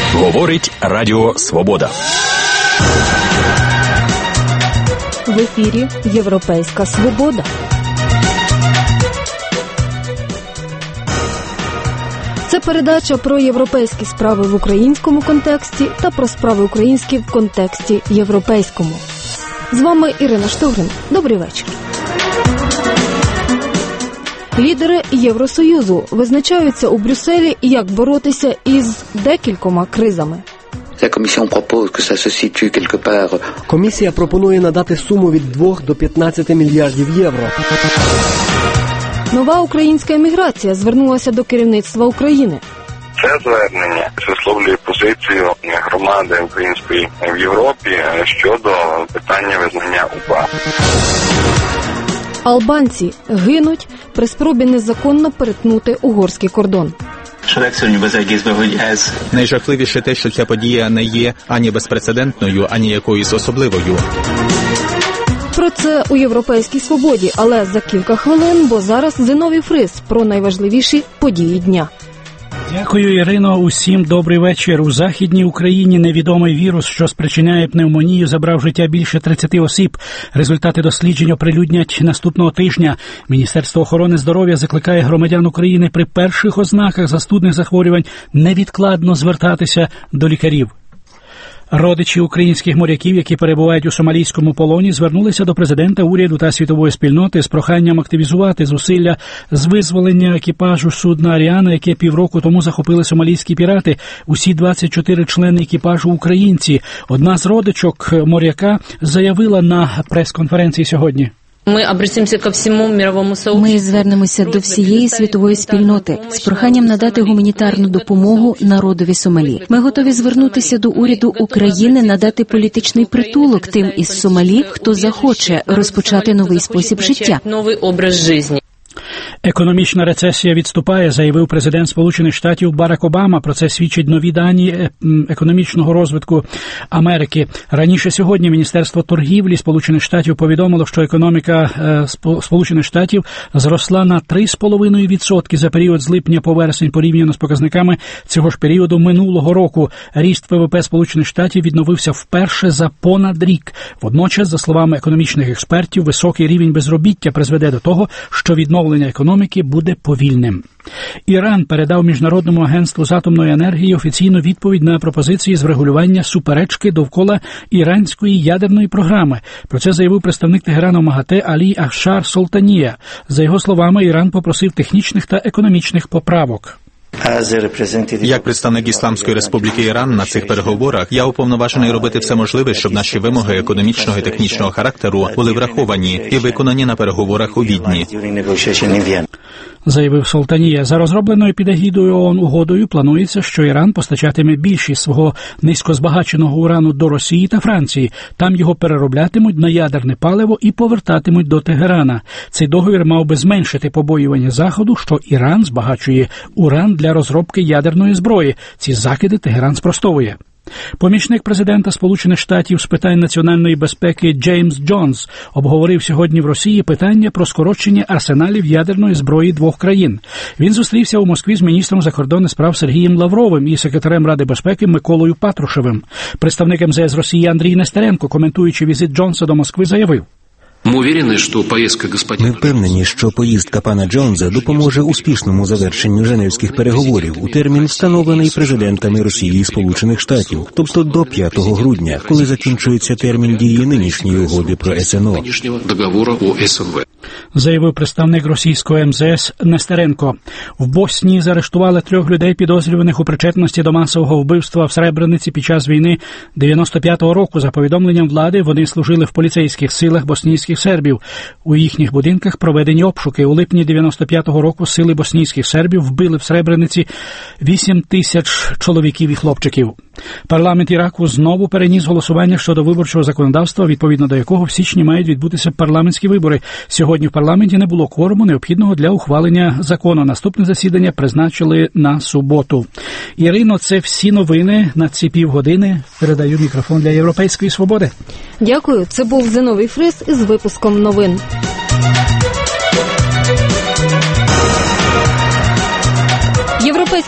Говорить Радіо Свобода. В ефірі Європейська Свобода. Це передача про європейські справи в українському контексті та про справи українські в контексті європейському. З вами Ірина Штогрин. Добрий вечір. Лідери Євросоюзу визначаються у Брюсселі, як боротися із декількома кризами. Комісія пропонує надати суму від 2 до 15 мільярдів євро. Нова українська еміграція звернулася до керівництва України. Це звернення висловлює позицію громади української в Європі щодо питання визнання УПА. Албанці гинуть при спробі незаконно перетнути угорський кордон. Найжахливіше те, що ця подія не є ані безпрецедентною, ані якоюсь особливою. Про це у «Європейській свободі», але за кілька хвилин, бо зараз Зиновій Фрис про найважливіші події дня. Дякую, Ірино. Усім добрий вечір. У Західній Україні невідомий вірус, що спричиняє пневмонію, забрав життя більше 30 осіб. Результати досліджень оприлюднять наступного тижня. Міністерство охорони здоров'я закликає громадян України при перших ознаках застудних захворювань невідкладно звертатися до лікарів. Родичі українських моряків, які перебувають у сомалійському полоні, звернулися до президента, уряду та світової спільноти з проханням активізувати зусилля з визволення екіпажу судна «Аріана», яке півроку тому захопили сомалійські пірати. Усі 24 члени екіпажу – українці. Одна з родичок моряка заявила на прес-конференції сьогодні. Ми звернемося до всієї світової спільноти з проханням надати гуманітарну допомогу народові Сомалі. Ми готові звернутися до уряду України, надати політичний притулок тим із Сомалі, хто захоче розпочати новий спосіб життя. Економічна рецесія відступає, заявив президент Сполучених Штатів Барак Обама. Про це свідчать нові дані економічного розвитку Америки. Раніше сьогодні Міністерство торгівлі Сполучених Штатів повідомило, що економіка Сполучених Штатів зросла на 3,5% за період з липня по вересень порівняно з показниками цього ж періоду минулого року. Ріст ВВП Сполучених Штатів відновився вперше за понад рік. Водночас, за словами економічних експертів, високий рівень безробіття призведе до того, що відновлення економіки буде повільним. Іран передав Міжнародному агентству з атомної енергії офіційну відповідь на пропозиції з врегулювання суперечки довкола іранської ядерної програми. Про це заявив представник Тегерану МАГАТЕ Алі Ахшар Солтанія. За його словами, Іран попросив технічних та економічних поправок. Як представник Ісламської Республіки Іран на цих переговорах, я уповноважений робити все можливе, щоб наші вимоги економічного і технічного характеру були враховані і виконані на переговорах у Відні. Заявив Солтанія. За розробленою під егідою ООН угодою планується, що Іран постачатиме більшість свого низькозбагаченого урану до Росії та Франції. Там його перероблятимуть на ядерне паливо і повертатимуть до Тегерана. Цей договір мав би зменшити побоювання Заходу, що Іран збагачує уран для розробки ядерної зброї. Ці закиди Тегеран спростовує. Помічник президента Сполучених Штатів з питань національної безпеки Джеймс Джонс обговорив сьогодні в Росії питання про скорочення арсеналів ядерної зброї двох країн. Він зустрівся у Москві з міністром закордонних справ Сергієм Лавровим і секретарем Ради безпеки Миколою Патрушевим. Представник МЗС Росії Андрій Нестеренко, коментуючи візит Джонса до Москви, заявив: Ми впевнені, що поїздка пана Джонса допоможе успішному завершенню женевських переговорів у термін, встановлений президентами Росії і Сполучених Штатів, тобто до 5 грудня, коли закінчується термін дії нинішньої угоди про СНО. Заявив представник російського МЗС Нестеренко. В Боснії заарештували 3 людей, підозрюваних у причетності до масового вбивства в Сребрениці під час війни 95-го року. За повідомленням влади, вони служили в поліцейських силах боснійських сербів. У їхніх будинках проведені обшуки. У липні 95-го року сили боснійських сербів вбили в Сребрениці 8 тисяч чоловіків і хлопчиків. Парламент Іраку знову переніс голосування щодо виборчого законодавства, відповідно до якого в січні мають відбутися парламентські вибори. Сьогодні в парламенті не було кворуму, необхідного для ухвалення закону. Наступне засідання призначили на суботу. Ірино, це всі новини на ці півгодини. Передаю мікрофон для Європейської свободи. Дякую. Це був Зиновій Фрис із випуском новин. Європейська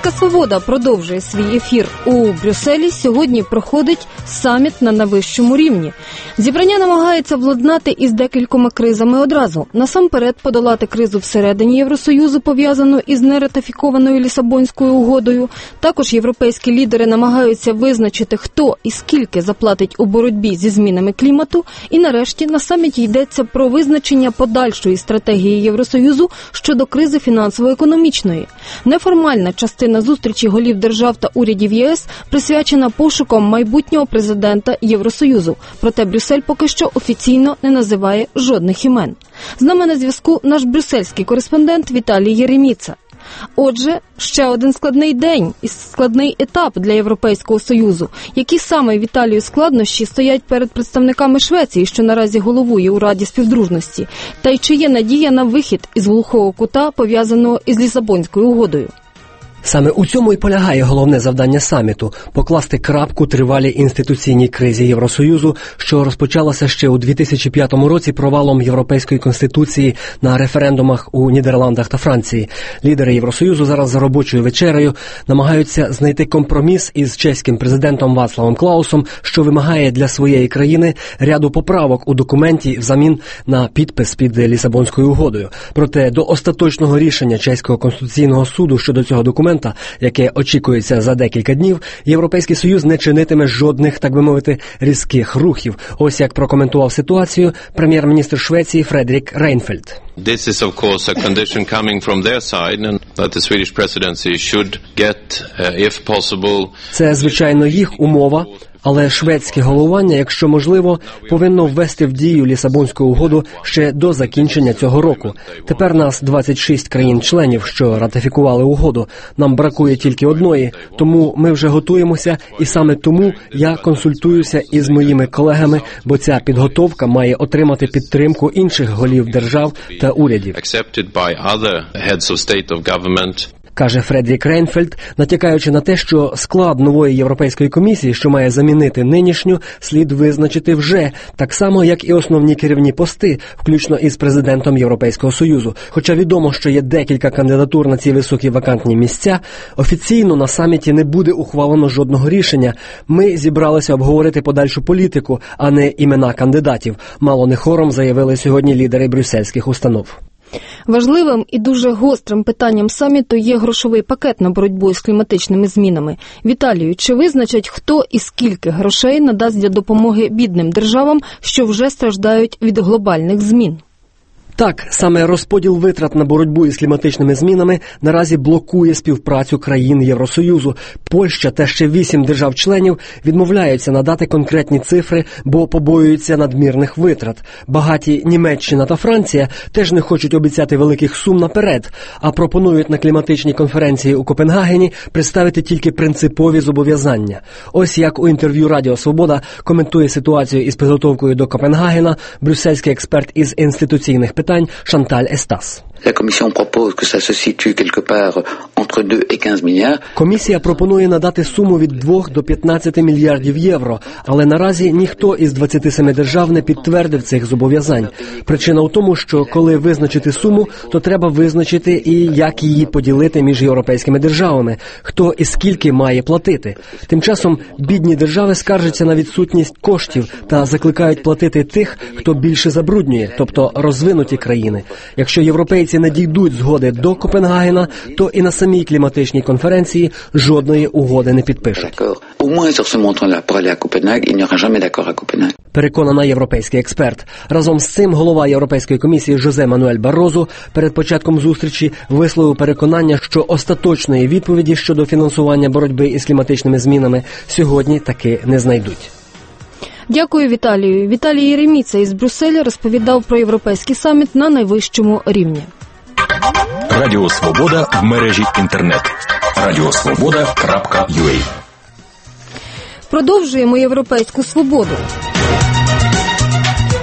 Європейська свобода продовжує свій ефір. У Брюсселі сьогодні проходить саміт на найвищому рівні. Зібрання намагається владнати із декількома кризами одразу. Насамперед подолати кризу всередині Євросоюзу, пов'язану із нератифікованою Лісабонською угодою. Також європейські лідери намагаються визначити, хто і скільки заплатить у боротьбі зі змінами клімату. І нарешті на саміті йдеться про визначення подальшої стратегії Євросоюзу щодо кризи фінансово-економічної. Неформальна частина зустрічі голів держав та урядів ЄС присвячена пошукам майбутнього президента Євросоюзу. Проте Брюссель поки що офіційно не називає жодних імен. З нами на зв'язку наш брюссельський кореспондент Віталій Єреміца. Отже, ще один складний день і складний етап для Європейського Союзу. Які саме, Віталію, складнощі стоять перед представниками Швеції, що наразі головує у Раді співдружності? Та й чи є надія на вихід із глухого кута, пов'язаного із Лісабонською угодою? Саме у цьому і полягає головне завдання саміту – покласти крапку тривалій інституційній кризі Євросоюзу, що розпочалася ще у 2005 році провалом Європейської Конституції на референдумах у Нідерландах та Франції. Лідери Євросоюзу зараз за робочою вечерею намагаються знайти компроміс із чеським президентом Вацлавом Клаусом, що вимагає для своєї країни ряду поправок у документі взамін на підпис під Лісабонською угодою. Проте до остаточного рішення чеського конституційного суду щодо цього документа, яке очікується за декілька днів, Європейський Союз не чинитиме жодних, так би мовити, різких рухів. Ось як прокоментував ситуацію прем'єр-міністр Швеції Фредерік Рейнфельд. This is of course a condition coming from their side and that the Swedish presidency should get, if possible. Це, звичайно, їх умова, але шведське головування, якщо можливо, повинно ввести в дію Лісабонську угоду ще до закінчення цього року. Тепер нас 26 країн-членів, що ратифікували угоду. Нам бракує тільки одної, тому ми вже готуємося, і саме тому я консультуюся із моїми колегами, бо ця підготовка має отримати підтримку інших голів держав та урядів. Каже Фредерік Рейнфельд, натякаючи на те, що склад нової Європейської комісії, що має замінити нинішню, слід визначити вже, так само, як і основні керівні пости, включно із президентом Європейського Союзу. Хоча відомо, що є декілька кандидатур на ці високі вакантні місця, офіційно на саміті не буде ухвалено жодного рішення. Ми зібралися обговорити подальшу політику, а не імена кандидатів, мало не хором заявили сьогодні лідери брюссельських установ. Важливим і дуже гострим питанням саміту є грошовий пакет на боротьбу з кліматичними змінами. Віталію, чи визначать, хто і скільки грошей надасть для допомоги бідним державам, що вже страждають від глобальних змін? Так, саме розподіл витрат на боротьбу із кліматичними змінами наразі блокує співпрацю країн Євросоюзу. Польща та ще 8 держав-членів відмовляються надати конкретні цифри, бо побоюються надмірних витрат. Багаті Німеччина та Франція теж не хочуть обіцяти великих сум наперед, а пропонують на кліматичній конференції у Копенгагені представити тільки принципові зобов'язання. Ось як у інтерв'ю Радіо Свобода коментує ситуацію із підготовкою до Копенгагена брюссельський експерт із інституційних питань Шанталь Естас. Комісія пропонує надати суму від 2 до 15 мільярдів євро, але наразі ніхто із 27 держав не підтвердив цих зобов'язань. Причина у тому, що коли визначити суму, то треба визначити і як її поділити між європейськими державами, хто і скільки має платити. Тим часом бідні держави скаржаться на відсутність коштів та закликають платити тих, хто більше забруднює, тобто розвинуті країни. Якщо європейці не дійдуть згоди до Копенгагена, то і на самій кліматичній конференції жодної угоди не підпишуть. Переконана європейський експерт. Разом з цим голова Європейської комісії Жозе Мануель Барозу перед початком зустрічі висловив переконання, що остаточної відповіді щодо фінансування боротьби із кліматичними змінами сьогодні таки не знайдуть. Дякую, Віталію. Віталій Єреміца із Брюсселя розповідав про європейський саміт на найвищому рівні. Радіо Свобода в мережі інтернет. radiosvoboda.ua. Продовжуємо європейську свободу.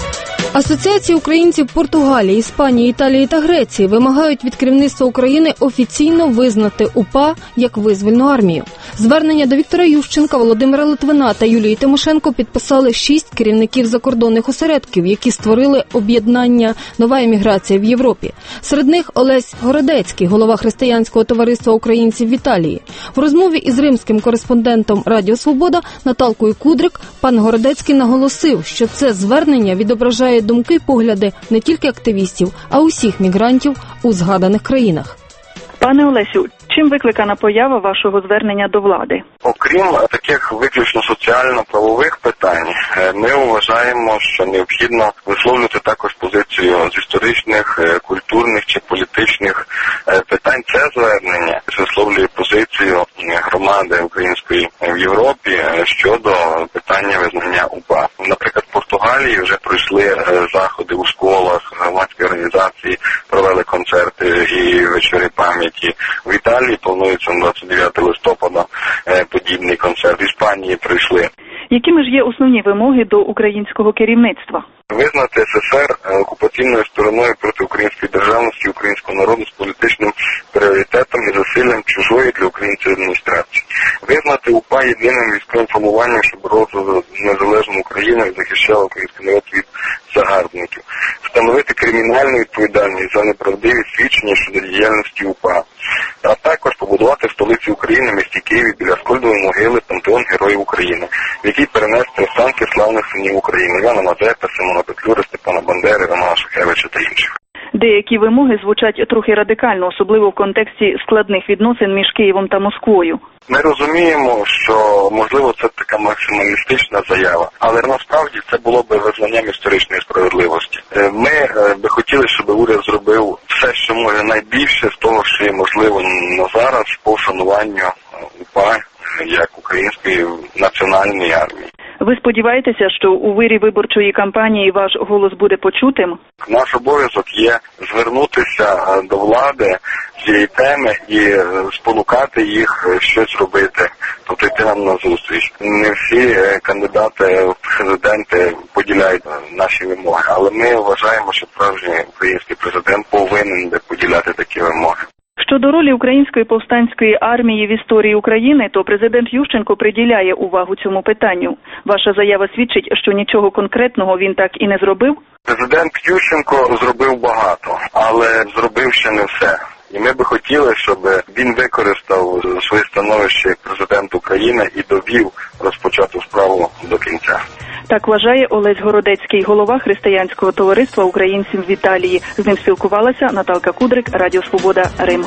Асоціації українців Португалії, Іспанії, Італії та Греції вимагають від керівництва України офіційно визнати УПА як визвольну армію. Звернення до Віктора Ющенка, Володимира Литвина та Юлії Тимошенко підписали 6 керівників закордонних осередків, які створили об'єднання «Нова еміграція в Європі». Серед них Олесь Городецький, голова Християнського товариства українців в Італії. В розмові із римським кореспондентом Радіо Свобода Наталкою Кудрик пан Городецький наголосив, що це звернення відображає думки й погляди не тільки активістів, а усіх мігрантів у згаданих країнах. Пане Олесю, чим викликана поява вашого звернення до влади? Окрім таких виключно соціально-правових питань, ми вважаємо, що необхідно висловлювати також позицію з історичних, культурних чи політичних питань. Це звернення висловлює позицію громади української в Європі щодо питання визнання УПА. Наприклад, в Португалії вже пройшли заходи у школах, громадські організації провели концерти і вечори пам'яті. В Італії планується на 29 листопада подібний концерт. В Іспанії прийшли. Якими ж є основні вимоги до українського керівництва? Визнати СССР окупаційною стороною проти української державності, українського народу з політичним пріоритетом і засиллям чужої для українців адміністрації. Визнати УПА єдиним військовим формуванням, що боролося за незалежну Україну і захищала український народ від загарбників. Встановити кримінальну відповідальність за неправдиві свідчення щодо діяльності УПА. А також побудувати в столиці України, місті Києві, біля Аскольдової могили пантеон Героїв України, в який перенести останки славних синів України – Івана Мазепи, Симона Петлюри, Степана Бандери, Романа Шухевича та інших. Деякі вимоги звучать трохи радикально, особливо в контексті складних відносин між Києвом та Москвою. Ми розуміємо, що, можливо, це така максималістична заява, але насправді це було б визнанням історичної справедливості. Ми би хотіли, щоб уряд зробив все, що може найбільше з того, що є можливо на зараз по вшануванню УПА як української національної армії. Ви сподіваєтеся, що у вирі виборчої кампанії ваш голос буде почутим? Наш обов'язок є звернутися до влади з цієї теми і спонукати їх щось робити, тобто йти нам на зустріч. Не всі кандидати в президенти поділяють наші вимоги, але ми вважаємо, що справжній український президент повинен поділяти такі вимоги. Щодо ролі Української повстанської армії в історії України, то президент Ющенко приділяє увагу цьому питанню. Ваша заява свідчить, що нічого конкретного він так і не зробив? Президент Ющенко зробив багато, але зробив ще не все. І ми би хотіли, щоб він використав своє становище як президент України і довів розпочату справу до кінця. Так вважає Олесь Городецький, голова Християнського товариства українців в Італії. З ним спілкувалася Наталка Кудрик, Радіо Свобода, Рим.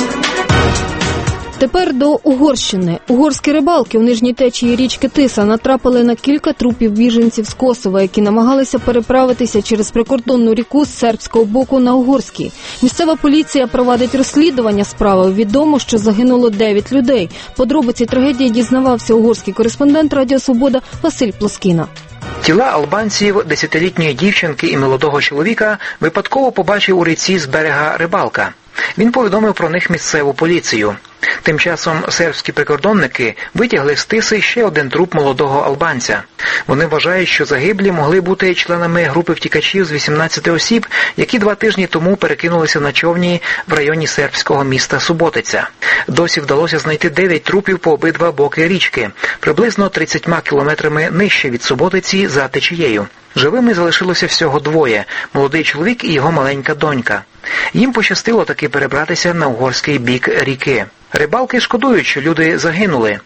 Тепер до Угорщини. Угорські рибалки у нижній течії річки Тиса натрапили на кілька трупів біженців з Косова, які намагалися переправитися через прикордонну ріку з сербського боку на угорський. Місцева поліція проводить розслідування справи. Відомо, що загинуло 9 людей. Подробиці трагедії дізнавався угорський кореспондент Радіо Свобода Василь Плоскіна. Тіла албанців, 10-літньої дівчинки і молодого чоловіка випадково побачив у ріці з берега рибалка. Він повідомив про них місцеву поліцію. Тим часом сербські прикордонники витягли з Тиси ще один труп молодого албанця. Вони вважають, що загиблі могли бути членами групи втікачів з 18 осіб, які 2 тижні тому перекинулися на човні в районі сербського міста Суботиця. Досі вдалося знайти 9 трупів по обидва боки річки, приблизно 30 кілометрами нижче від Суботиці за течією. Живими залишилося всього 2 – молодий чоловік і його маленька донька. Їм пощастило таки перебратися на угорський бік ріки. Рибалки шкодують, що люди загинули.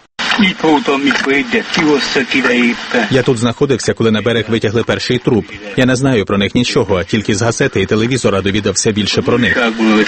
Я тут знаходився, коли на берег витягли перший труп. Я не знаю про них нічого, тільки з газети і телевізора довідався більше про них.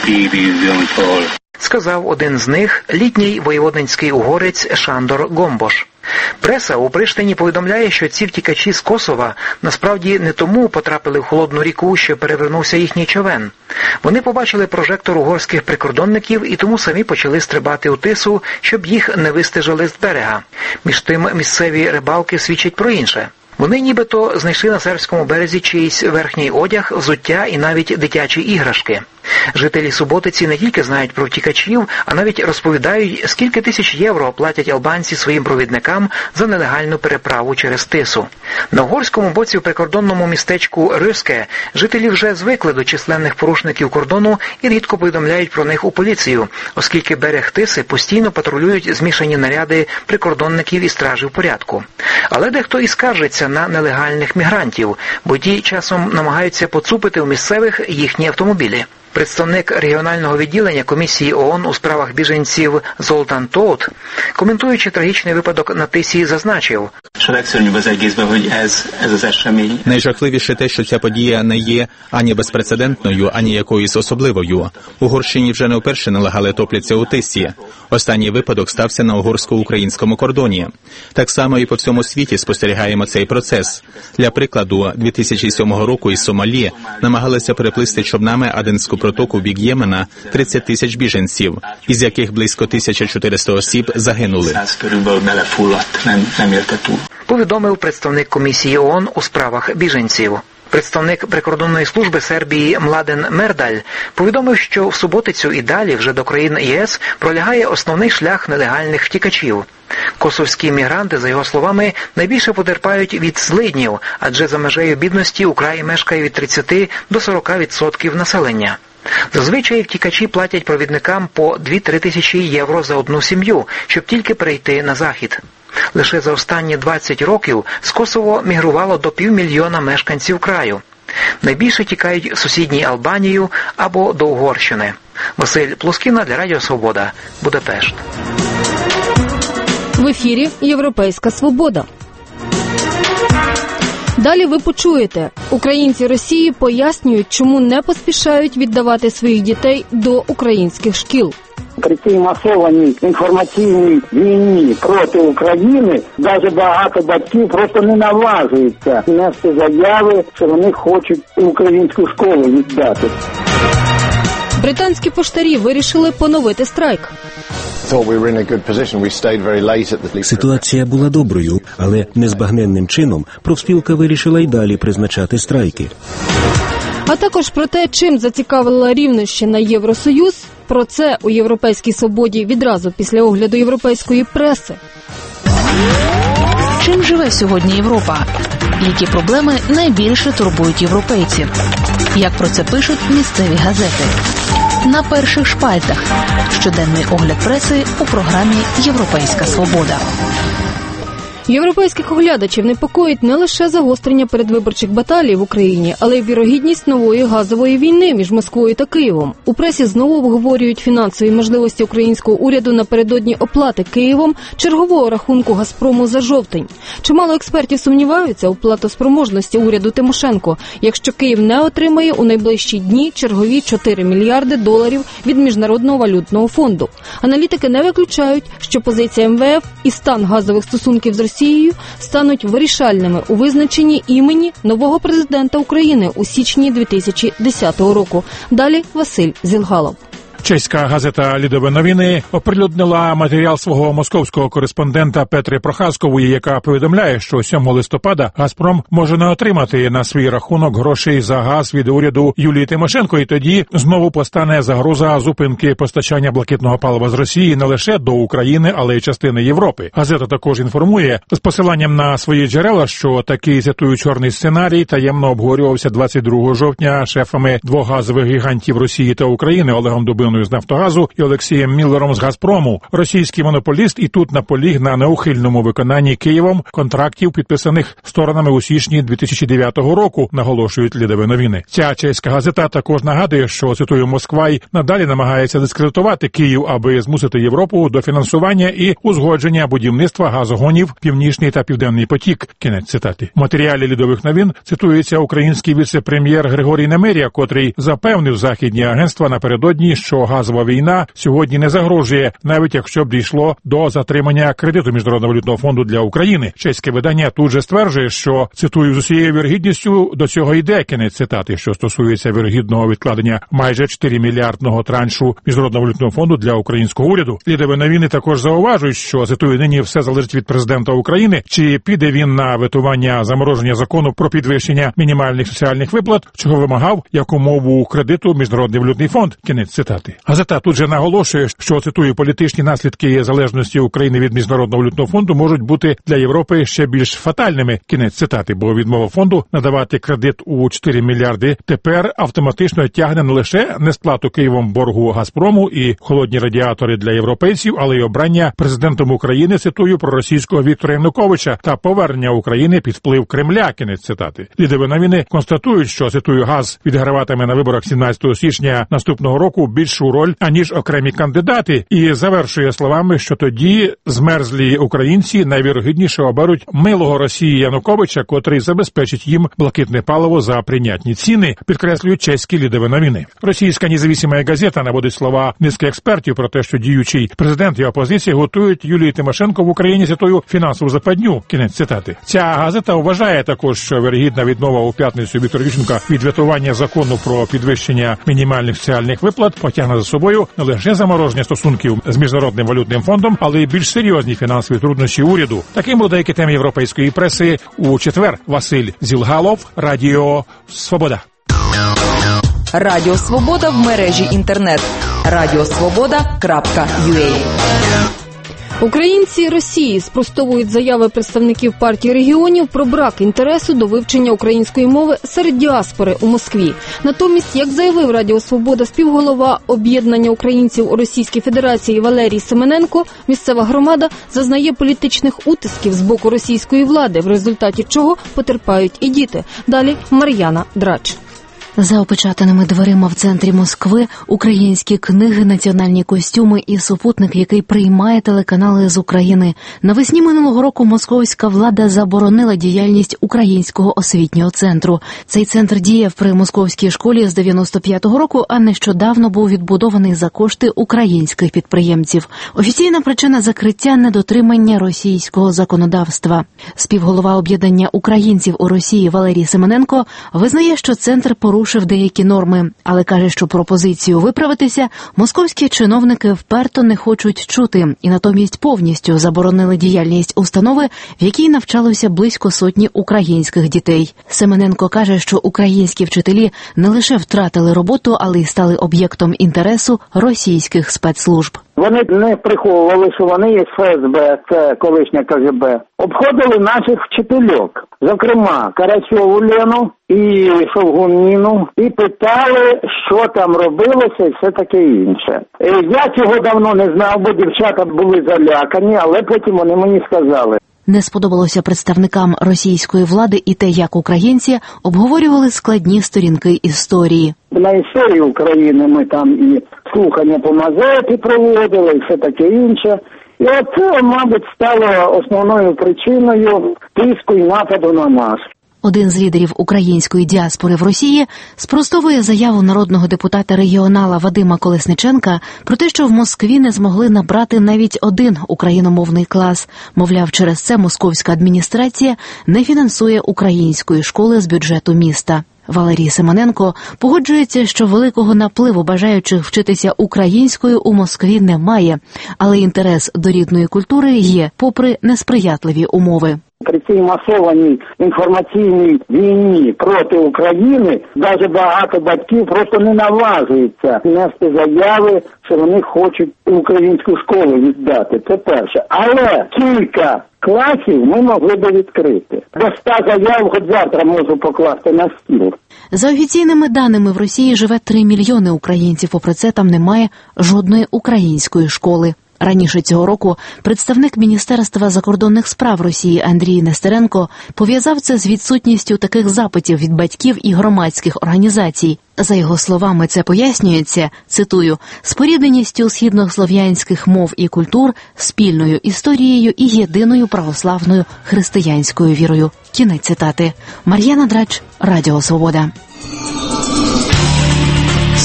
Сказав один з них, літній воєводинський угорець Шандор Гомбош. Преса у Приштині повідомляє, що ці втікачі з Косова насправді не тому потрапили в холодну ріку, що перевернувся їхній човен. Вони побачили прожектор угорських прикордонників і тому самі почали стрибати у Тису, щоб їх не вистежили з берега. Між тим, місцеві рибалки свідчать про інше. Вони нібито знайшли на сербському березі чийсь верхній одяг, взуття і навіть дитячі іграшки. Жителі Суботиці не тільки знають про втікачів, а навіть розповідають, скільки тисяч євро платять албанці своїм провідникам за нелегальну переправу через Тису. На угорському боці в прикордонному містечку Рюске жителі вже звикли до численних порушників кордону і рідко повідомляють про них у поліцію, оскільки берег Тиси постійно патрулюють змішані наряди прикордонників і стражів порядку. Але дехто і скаржиться на нелегальних мігрантів, бо ті часом намагаються поцупити у місцевих їхні автомобілі. Представник регіонального відділення Комісії ООН у справах біженців Золтан Тоут, коментуючи трагічний випадок на Тисі, зазначив: найжахливіше те, що ця подія не є ані безпрецедентною, ані якоюсь особливою. Угорщині вже не вперше нелегали топляться у Тисі. Останній випадок стався на угорсько-українському кордоні. Так само і по всьому світі спостерігаємо цей процес. Для прикладу, 2007 року із Сомалі намагалися переплисти човнами Аденську протоку в бік Ємена 30 тисяч біженців, із яких близько 1400 осіб загинули. Повідомив представник Комісії ООН у справах біженців. Представник прикордонної служби Сербії Младен Мердаль повідомив, що в Суботицю і далі вже до країн ЄС пролягає основний шлях нелегальних втікачів. Косовські мігранти, за його словами, найбільше потерпають від злиднів, адже за межею бідності у краї мешкає від 30 до 40% населення. Зазвичай втікачі платять провідникам по 2-3 тисячі євро за одну сім'ю, щоб тільки перейти на захід. Лише за останні 20 років з Косово мігрувало до 500 000 мешканців краю. Найбільше тікають в сусідній Албанію або до Угорщини. Василь Плоскіна для Радіо Свобода, Будапешт. В ефірі «Європейська свобода». Далі ви почуєте, українці Росії пояснюють, чому не поспішають віддавати своїх дітей до українських шкіл. При цій масованій інформаційній війні проти України навіть багато батьків просто не наважуються нести заяви, що вони хочуть українську школу віддати. Британські поштарі вирішили поновити страйк. Ситуація була доброю, але незбагненним чином профспілка вирішила й далі призначати страйки. А також про те, чим зацікавила Рівненщина Євросоюз, про це у «Європейській свободі» відразу після огляду європейської преси. Чим живе сьогодні Європа? Які проблеми найбільше турбують європейців? Як про це пишуть місцеві газети? На перших шпальтах. Щоденний огляд преси у програмі «Європейська свобода». Європейських оглядачів непокоїть не лише загострення передвиборчих баталій в Україні, але й вірогідність нової газової війни між Москвою та Києвом. У пресі знову обговорюють фінансові можливості українського уряду напередодні оплати Києвом чергового рахунку «Газпрому» за жовтень. Чимало експертів сумніваються у платоспроможності уряду Тимошенко, якщо Київ не отримає у найближчі дні чергові 4 мільярди доларів від Міжнародного валютного фонду. Аналітики не виключають, що позиція МВФ і стан газових стосунків з Росією стануть вирішальними у визначенні імені нового президента України у січні 2010 року. Далі Василь Зілгалов. Чеська газета «Лідові новини» оприлюднила матеріал свого московського кореспондента Петри Прохаскової, яка повідомляє, що 7 листопада «Газпром» може не отримати на свій рахунок грошей за газ від уряду Юлії Тимошенко, і тоді знову постане загроза зупинки постачання блакитного палива з Росії не лише до України, але й частини Європи. Газета також інформує з посиланням на свої джерела, що такий, цитую, чорний сценарій таємно обговорювався 22 жовтня шефами двох газових гігантів Росії та України Олегом Дубиною з «Нафтогазу» і Олексієм Міллером з «Газпрому». Російський монополіст і тут наполіг на неухильному виконанні Києвом контрактів, підписаних сторонами у січні 2009 року, наголошують «Лідові новини». Ця чеська газета також нагадує, що, цитую, Москва й надалі намагається дискредитувати Київ, аби змусити Європу до фінансування і узгодження будівництва газогонів «Північний» та «Південний потік». Кінець цитати. В матеріалі «Лідових новин» цитується український віце-прем'єр Григорій Немиря, котрий запевнив західні агентства напередодні, що що газова війна сьогодні не загрожує, навіть якщо б дійшло до затримання кредиту Міжнародного валютного фонду для України. Чеське видання тут же стверджує, що, цитую, з усією вірогідністю до цього йде, кінець цитати, що стосується вірогідного відкладення майже 4-мільярдного траншу Міжнародного валютного фонду для українського уряду. Лідові новини також зауважують, що, цитую, нині все залежить від президента України, чи піде він на ветування замороження закону про підвищення мінімальних соціальних виплат, чого вимагав як умову кредиту Міжнародний валютний фонд. Кінець цитати. Газета тут же наголошує, що, цитую, політичні наслідки залежності України від Міжнародного валютного фонду можуть бути для Європи ще більш фатальними. Кінець цитати, бо відмова фонду надавати кредит у 4 мільярди тепер автоматично тягне не лише несплату Києвом боргу Газпрому і холодні радіатори для європейців, але й обрання президентом України, цитую, проросійського Віктора Януковича та повернення України під вплив Кремля. Кінець цитати. Лідові новини констатують, що, цитую, газ відіграватиме на виборах 17 січня наступного року більшу роль, аніж окремі кандидати, і завершує словами, що тоді змерзлі українці найвірогідніше оберуть милого Росії Януковича, котрий забезпечить їм блакитне паливо за прийнятні ціни, підкреслюють чеські лідові новини. Російська независима газета наводить слова низки експертів про те, що діючий президент і опозиція готують Юлії Тимошенко в Україні, цитую, фінансову западню. Кінець цитати. Ця газета вважає також, що вірогідна відмова у п'ятницю Віктора Ющенка від ветування закону про підвищення мінімальних соціальних виплат потягне за собою не лише замороження стосунків з Міжнародним валютним фондом, але й більш серйозні фінансові труднощі уряду. Таким були деякі теми європейської преси у четвер. Василь Зілгалов, Радіо Свобода. Радіо Свобода в мережі інтернет. radiosvoboda.ua. Українці Росії спростовують заяви представників партії регіонів про брак інтересу до вивчення української мови серед діаспори у Москві. Натомість, як заявив Радіо Свобода співголова об'єднання українців у Російській Федерації Валерій Семененко, місцева громада зазнає політичних утисків з боку російської влади, в результаті чого потерпають і діти. Далі Мар'яна Драч. За опечатаними дверима в центрі Москви українські книги, національні костюми і супутник, який приймає телеканали з України. Навесні минулого року московська влада заборонила діяльність Українського освітнього центру. Цей центр діяв при московській школі з 95-го року, а нещодавно був відбудований за кошти українських підприємців. Офіційна причина закриття – недотримання російського законодавства. Співголова об'єднання українців у Росії Валерій Семененко визнає, що центр порушив деякі норми, але каже, що пропозицію виправитися московські чиновники вперто не хочуть чути і натомість повністю заборонили діяльність установи, в якій навчалося близько сотні українських дітей. Семененко каже, що українські вчителі не лише втратили роботу, але й стали об'єктом інтересу російських спецслужб. Вони не приховували, що вони є ФСБ, це колишня КГБ. Обходили наших вчительок, зокрема Карасьову Лену і Шовгун Ніну, і питали, що там робилося і все таке інше. Я цього давно не знав, бо дівчата були залякані, але потім вони мені сказали. Не сподобалося представникам російської влади і те, як українці обговорювали складні сторінки історії. На історії України ми там і слухання по Мазепі проводили, і все таке інше. І оце, мабуть, стало основною причиною тиску і нападу на нас. Один з лідерів української діаспори в Росії спростовує заяву народного депутата-регіонала Вадима Колесниченка про те, що в Москві не змогли набрати навіть один україномовний клас. Мовляв, через це московська адміністрація не фінансує української школи з бюджету міста. Валерій Семененко погоджується, що великого напливу бажаючих вчитися українською у Москві немає, але інтерес до рідної культури є, попри несприятливі умови. При цій масованій інформаційній війні проти України навіть багато батьків просто не наважуються нести заяви, що вони хочуть українську школу віддати. Це перше. Але кілька класів ми могли би відкрити. До 100 заяв хоч завтра можу покласти на стіл. За офіційними даними, в Росії живе 3 мільйони українців, попри це там немає жодної української школи. Раніше цього року представник Міністерства закордонних справ Росії Андрій Нестеренко пов'язав це з відсутністю таких запитів від батьків і громадських організацій. За його словами, це пояснюється, цитую, спорідненістю східнослов'янських мов і культур, спільною історією і єдиною православною християнською вірою. Кінець цитати. Мар'яна Драч, Радіо Свобода.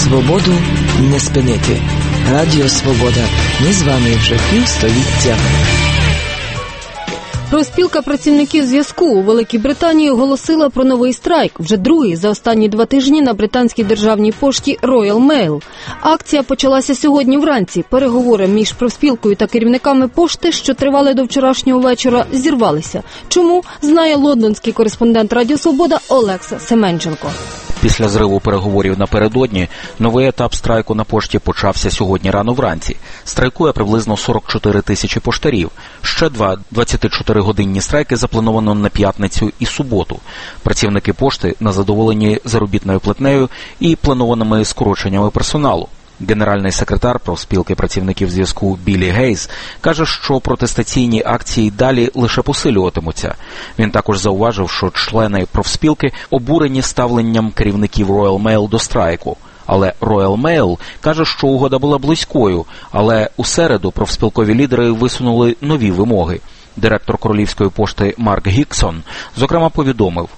Свободу не спинити. Радіо Свобода. Ми з вами вже півстоліття. Профспілка працівників зв'язку у Великій Британії оголосила про новий страйк, вже другий за останні 2 тижні на британській державній пошті Royal Mail. Акція почалася сьогодні вранці. Переговори між профспілкою та керівниками пошти, що тривали до вчорашнього вечора, зірвалися. Чому, знає лондонський кореспондент Радіо Свобода Олекса Семенченко. Після зриву переговорів напередодні, новий етап страйку на пошті почався сьогодні рано вранці. Страйкує приблизно 44 тисячі поштарів. Ще 2 24-годинні страйки заплановано на п'ятницю і суботу. Працівники пошти незадоволені заробітною платнею і планованими скороченнями персоналу. Генеральний секретар профспілки працівників зв'язку Біллі Гейс каже, що протестаційні акції далі лише посилюватимуться. Він також зауважив, що члени профспілки обурені ставленням керівників Royal Mail до страйку. Але Royal Mail каже, що угода була близькою, але у середу профспілкові лідери висунули нові вимоги. Директор Королівської пошти Марк Гіксон, зокрема, повідомив: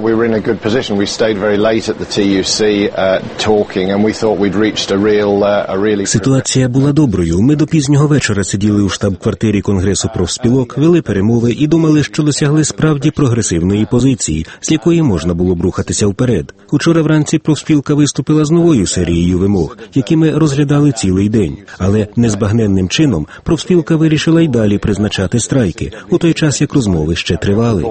Ситуація була доброю. Ми до пізнього вечора сиділи у штаб-квартирі Конгресу профспілок, вели перемови і думали, що досягли справді прогресивної позиції, з якої можна було б рухатися вперед. Учора вранці профспілка виступила з новою серією вимог, які ми розглядали цілий день. Але незбагненним чином профспілка вирішила й далі призначати страйки, у той час, як розмови ще тривали.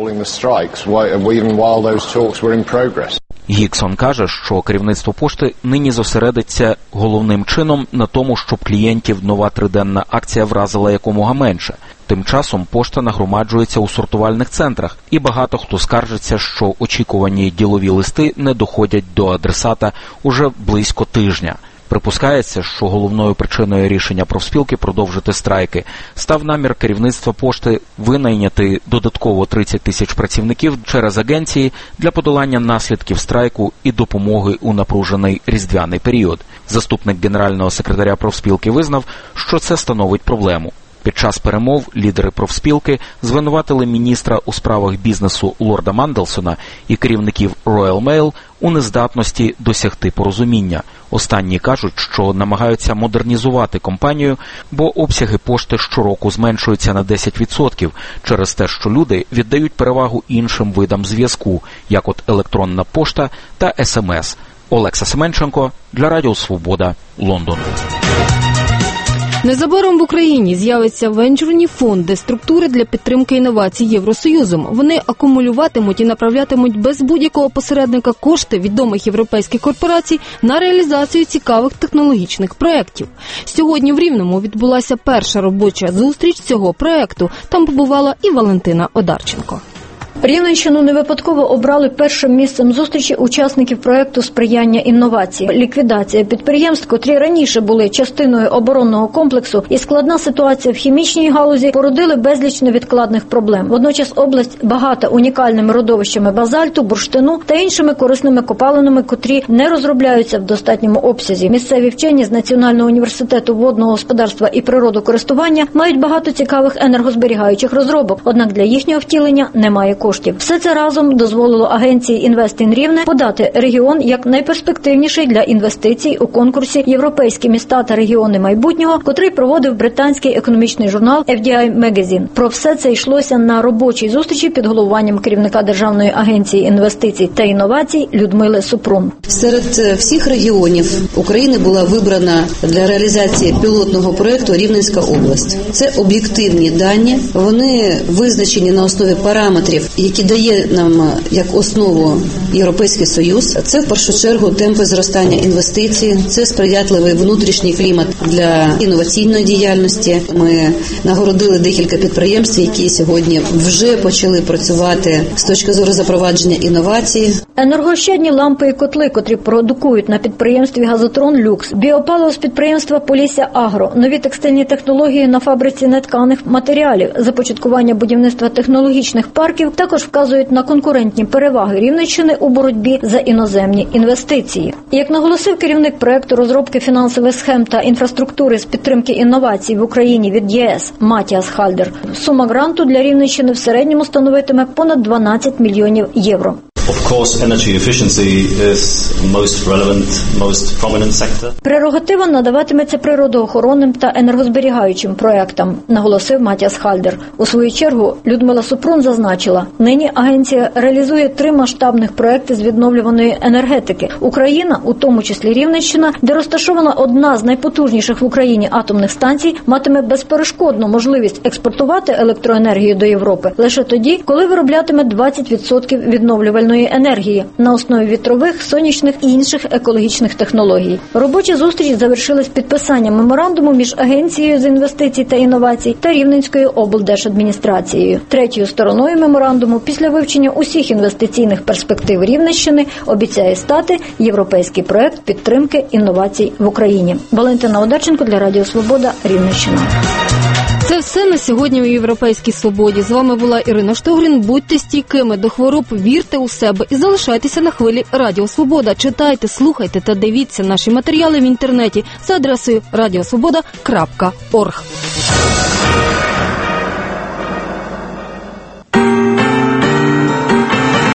Гіксон каже, що керівництво пошти нині зосередиться головним чином на тому, щоб клієнтів нова 3-денна акція вразила якомога менше. Тим часом пошта нагромаджується у сортувальних центрах, і багато хто скаржиться, що очікувані ділові листи не доходять до адресата уже близько тижня. Припускається, що головною причиною рішення профспілки продовжити страйки став намір керівництва пошти винайняти додатково 30 тисяч працівників через агенції для подолання наслідків страйку і допомоги у напружений різдвяний період. Заступник генерального секретаря профспілки визнав, що це становить проблему. Під час перемов лідери профспілки звинуватили міністра у справах бізнесу Лорда Манделсона і керівників Royal Mail у нездатності досягти порозуміння. Останні кажуть, що намагаються модернізувати компанію, бо обсяги пошти щороку зменшуються на 10% через те, що люди віддають перевагу іншим видам зв'язку, як от електронна пошта та СМС. Олекса Семенченко для Радіо Свобода, Лондон. Незабаром в Україні з'являться венчурні фонди, структури для підтримки інновацій Євросоюзом. Вони акумулюватимуть і направлятимуть без будь-якого посередника кошти відомих європейських корпорацій на реалізацію цікавих технологічних проєктів. Сьогодні в Рівному відбулася перша робоча зустріч цього проєкту. Там побувала і Валентина Одарченко. Рівненщину не випадково обрали першим місцем зустрічі учасників проєкту сприяння інновації. Ліквідація підприємств, котрі раніше були частиною оборонного комплексу, і складна ситуація в хімічній галузі породили безліч невідкладних проблем. Водночас область багата унікальними родовищами базальту, бурштину та іншими корисними копалинами, котрі не розробляються в достатньому обсязі. Місцеві вчені з Національного університету водного господарства і природокористування мають багато цікавих енергозберігаючих розробок, однак для їхнього втілення немає коштів. Все це разом дозволило агенції «Інвестін Рівне» подати регіон як найперспективніший для інвестицій у конкурсі «Європейські міста та регіони майбутнього», котрий проводив британський економічний журнал FDI Magazine. Про все це йшлося на робочій зустрічі під головуванням керівника Державної агенції інвестицій та інновацій Людмили Супрун. Серед всіх регіонів України була вибрана для реалізації пілотного проєкту Рівненська область. Це об'єктивні дані, вони визначені на основі параметрів, які дає нам як основу Європейський Союз. Це в першу чергу темпи зростання інвестицій, це сприятливий внутрішній клімат для інноваційної діяльності. Ми нагородили декілька підприємств, які сьогодні вже почали працювати з точки зору запровадження інновацій. Енергоощадні лампи і котли, котрі продукують на підприємстві «Газотрон Люкс», біопаливо з підприємства «Полісся Агро», нові текстильні технології на фабриці нетканих матеріалів, започаткування будівництва технологічних парків також вказують на конкурентні переваги Рівненщини у боротьбі за іноземні інвестиції. Як наголосив керівник проєкту розробки фінансових схем та інфраструктури з підтримки інновацій в Україні від ЄС Матіас Хальдер, сума гранту для Рівненщини в середньому становитиме понад 12 мільйонів євро. Прерогатива надаватиметься природоохоронним та енергозберігаючим проектам, наголосив Матіас Хальдер. У свою чергу Людмила Супрун зазначила, нині агенція реалізує 3 масштабних проекти з відновлюваної енергетики. Україна, у тому числі Рівненщина, де розташована одна з найпотужніших в Україні атомних станцій, матиме безперешкодну можливість експортувати електроенергію до Європи лише тоді, коли вироблятиме 20% відновлювальної енергії на основі вітрових, сонячних і інших екологічних технологій. Робоча зустріч завершилась підписанням меморандуму між Агенцією з інвестицій та інновацій та Рівненською облдержадміністрацією. Третьою стороною меморандуму після вивчення усіх інвестиційних перспектив Рівненщини обіцяє стати європейський проект підтримки інновацій в Україні. Валентина Одарченко для Радіо Свобода, Рівненщина. Це все на сьогодні у «Європейській свободі». З вами була Ірина Штогрін. Будьте стійкими до хвороб, вірте у себе і залишайтеся на хвилі Радіо Свобода. Читайте, слухайте та дивіться наші матеріали в інтернеті за адресою radiosvoboda.org.